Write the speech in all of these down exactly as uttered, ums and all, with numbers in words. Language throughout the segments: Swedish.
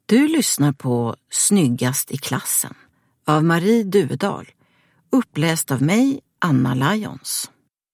Du lyssnar på Snyggast i klassen av Marie Duvedal, uppläst av mig, Anna Lyons.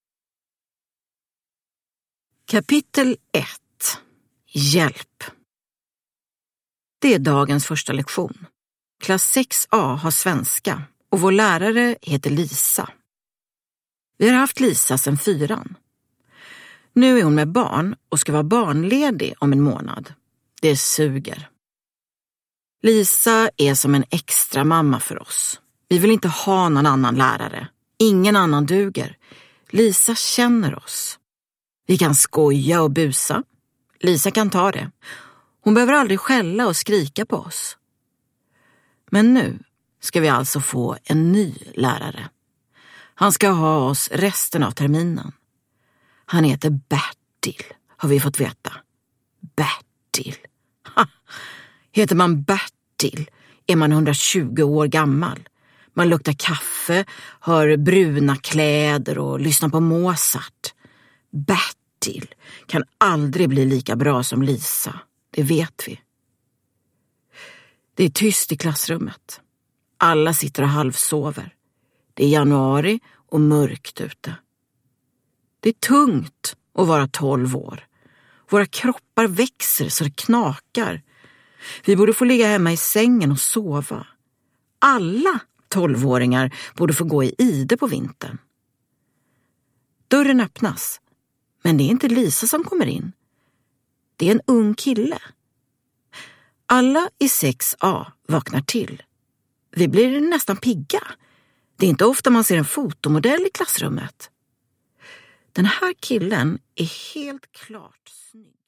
Kapitel ett. Hjälp. Det är dagens första lektion. Klass sex A har svenska och vår lärare heter Lisa. Vi har haft Lisa sedan fyran. Nu är hon med barn och ska vara barnledig om en månad. Det suger. Lisa är som en extra mamma för oss. Vi vill inte ha någon annan lärare. Ingen annan duger. Lisa känner oss. Vi kan skoja och busa. Lisa kan ta det. Hon behöver aldrig skälla och skrika på oss. Men nu ska vi alltså få en ny lärare. Han ska ha oss resten av terminen. Han heter Bertil, har vi fått veta. Bertil. Ha! Heter man Bertil är man hundratjugo år gammal. Man luktar kaffe, har bruna kläder och lyssnar på Mozart. Bertil kan aldrig bli lika bra som Lisa, det vet vi. Det är tyst i klassrummet. Alla sitter och halvsover. Det är januari och mörkt ute. Det är tungt att vara tolv år. Våra kroppar växer så det knakar. Vi borde få ligga hemma i sängen och sova. Alla tolvåringar borde få gå i ide på vintern. Dörren öppnas, men det är inte Lisa som kommer in. Det är en ung kille. Alla i sex A vaknar till. Vi blir nästan pigga. Det är inte ofta man ser en fotomodell i klassrummet. Den här killen är helt klart snygg.